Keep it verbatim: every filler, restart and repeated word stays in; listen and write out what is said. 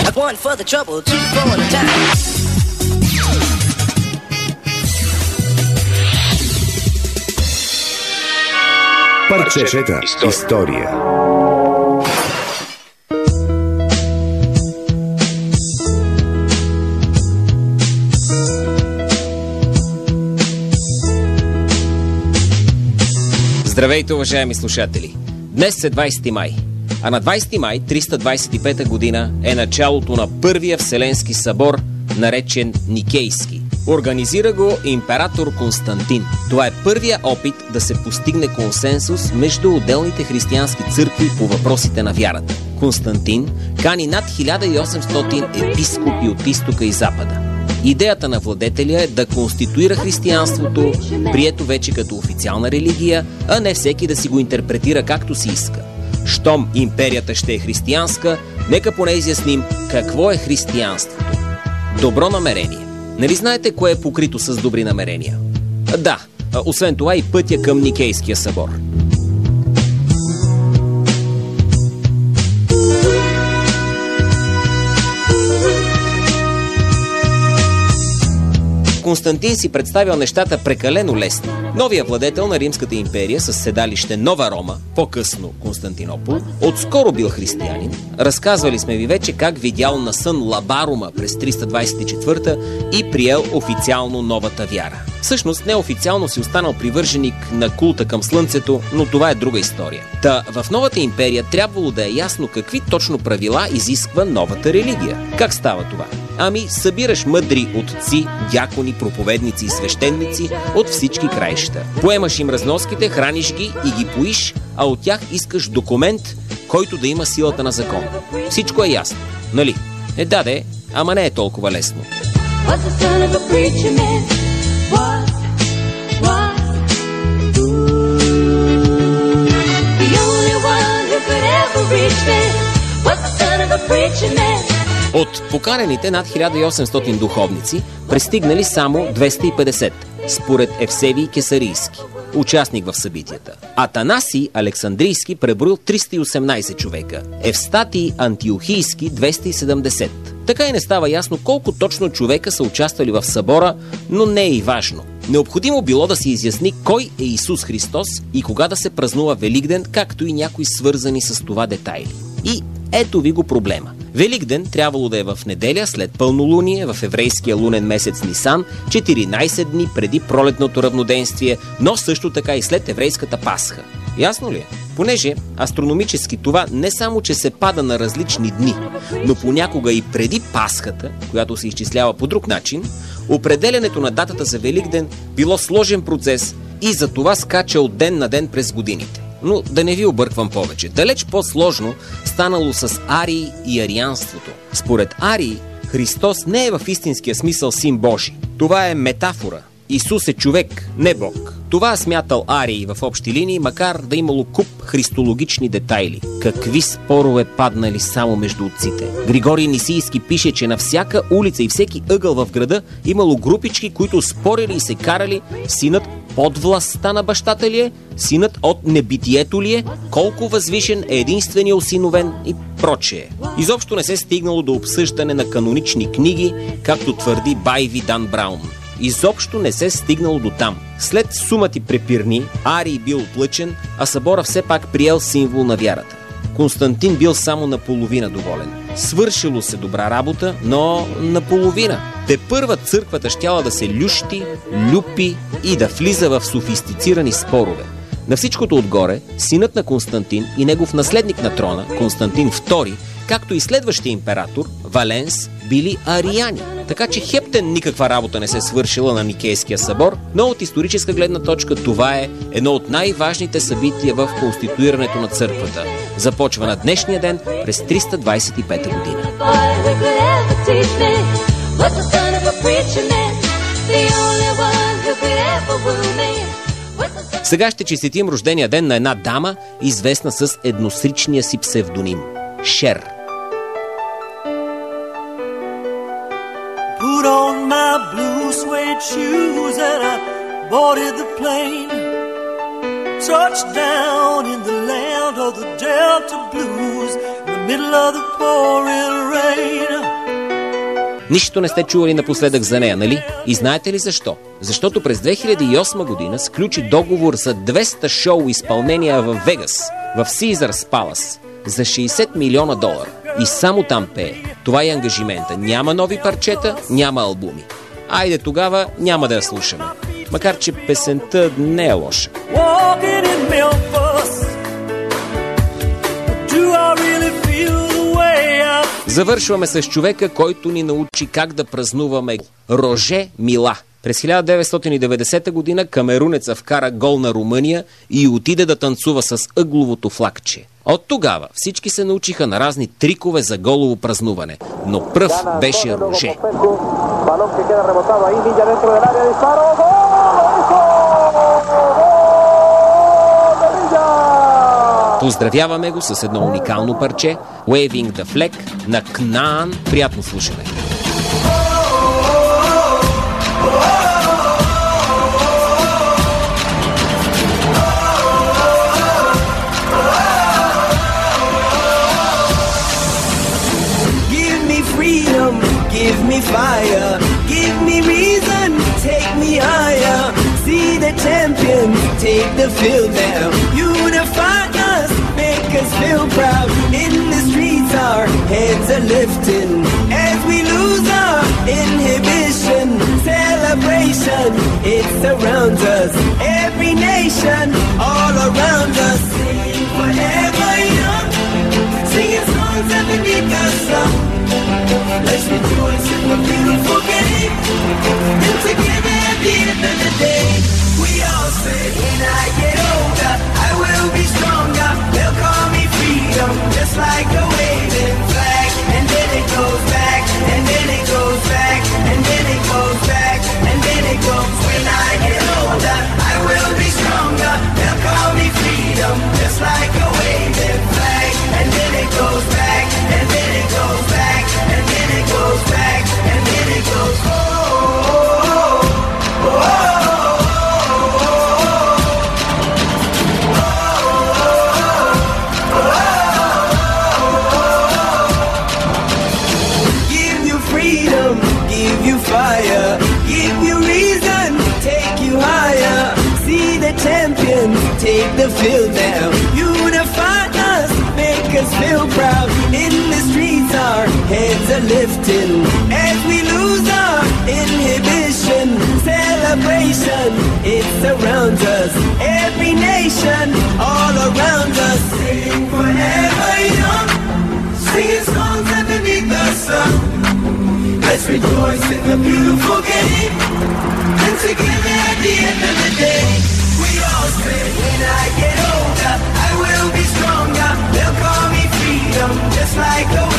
One for the trouble, two for the time. Парчета история. Здравейте, уважаеми слушатели! Днес е двайсети май, а на двайсети май триста двайсет и пета година е началото на Първия Вселенски събор, наречен Никейски. Организира го император Константин. Това е първия опит да се постигне консенсус между отделните християнски църкви по въпросите на вярата. Константин кани над хиляда и осемстотин епископи от изтока и запада. Идеята на владетеля е да конституира християнството, прието вече като официална религия, а не всеки да си го интерпретира както си иска. Щом империята ще е християнска, нека поне изясним какво е християнството. Добро намерение. Нали знаете кое е покрито с добри намерения? Да, освен това и пътя към Никейския събор. Константин си представял нещата прекалено лесни. Новия владетел на Римската империя с седалище Нова Рома, по-късно Константинопол, отскоро бил християнин. Разказвали сме ви вече как видял на сън Лабарума през триста двайсет и четвърта и приел официално новата вяра. Всъщност неофициално си останал привърженик на култа към слънцето, но това е друга история. Та в новата империя трябвало да е ясно какви точно правила изисква новата религия. Как става това? Ами, събираш мъдри отци, дякони, проповедници и свещеници от всички краища. Поемаш им разноските, храниш ги и ги поиш, а от тях искаш документ, който да има силата на закон. Всичко е ясно, нали? Е, да, де, ама не е толкова лесно. От поканените над хиляда и осемстотин духовници пристигнали само двеста и петдесет, според Евсевий Кесарийски, участник в събитията. Атанасий Александрийски преброил триста и осемнайсет човека, Евстатий Антиохийски двеста и седемдесет. Така и не става ясно колко точно човека са участвали в събора, но не е и важно. Необходимо било да се изясни кой е Исус Христос и кога да се празнува Великден, както и някои свързани с това детайли. И ето ви го проблема. Великден трябвало да е в неделя след пълнолуние в еврейския лунен месец Нисан, четиринайсет дни преди пролетното равноденствие, но също така и след еврейската Пасха. Ясно ли е? Понеже астрономически това не само, че се пада на различни дни, но понякога и преди Пасхата, която се изчислява по друг начин, определянето на датата за Великден било сложен процес и за това скача от ден на ден през годините. Но да не ви обърквам повече. Далеч по-сложно станало с Арий и арианството. Според Арий, Христос не е в истинския смисъл син Божий. Това е метафора. Исус е човек, не Бог. Това смятал Арий в общи линии, макар да имало куп христологични детайли. Какви спорове паднали само между отците. Григорий Нисийски пише, че на всяка улица и всеки ъгъл в града имало групички, които спорили и се карали синът под властта на бащата ли е, синът от небитието ли е, колко възвишен е единствения осиновен и прочее. Изобщо не се стигнало до обсъждане на канонични книги, както твърди Байви Дан Браун. Изобщо не се стигнало до там. След сумати препирни, Арий бил отлъчен, а събора все пак приел символ на вярата. Константин бил само наполовина доволен. Свършило се добра работа, но наполовина. Тепърва църквата щяла да се лющи, люпи и да влиза в софистицирани спорове. На всичкото отгоре, синът на Константин и негов наследник на трона, Константин втори, както и следващия император, Валенс, били ариани. Така че хептен никаква работа не се свършила на Никейския събор, но от историческа гледна точка това е едно от най-важните събития в конституирането на църквата. Започва на днешния ден през триста двайсет и пета година. Сега ще честитим рождения ден на една дама, известна с едносричния си псевдоним – Шер. Put on my blue suede shoes and I boarded the plane. Touched down in the land of the Delta Blues in the middle of the pouring rain. Нищо не сте чували напоследък за нея, нали? И знаете ли защо? Защото през две хиляди и осма година сключи договор за двеста шоу изпълнения в Вегас, в Caesars Palace, за шейсет милиона долара. И само там пее. Това е ангажимента. Няма нови парчета, няма албуми. Айде тогава няма да я слушаме. Макар че песента не е лоша. Завършваме с човека, който ни научи как да празнуваме. Роже Мила. През хиляда деветстотин и деветдесета година камерунеца вкара гол на Румъния и отиде да танцува с ъгловото флагче. От тогава всички се научиха на разни трикове за голово празнуване, но пръв беше Роже. Поздравяваме го с едно уникално парче Waving the Flag на Кнаан. Приятно слушане! Give me fire, give me reason, take me higher. See the champions take the field now. Unify us, make us feel proud. In the streets our heads are lifting as we lose our inhibition. Celebration, it surrounds us. Every nation, all around us. Sing forever young, singing songs underneath the sun. Let's rejoice in the beautiful game. And together at the end of the day, we all say, when I get older, I will be stronger. They'll call me freedom, just like a waving flag. And then it goes back, and then it goes back, and then it goes back, and then it goes. When I get older, I will be stronger. They'll call me freedom, just like a waving flag. And then it goes back, and then it goes back, and then it goes back, and then it goes. Oh, oh, oh, oh. Give you freedom, give you fire, give you reason, take you higher. See the champions take the field now. Unify us, make us feel proud. In the streets our heads are lifting as we lose our inhibition. Celebration, it surrounds us. Every nation, all around us. Sing forever young, singing songs underneath the sun. Let's rejoice in the beautiful game. And together at the end of the day, we all say, when I get older, I will be stronger. They'll call me freedom, just like a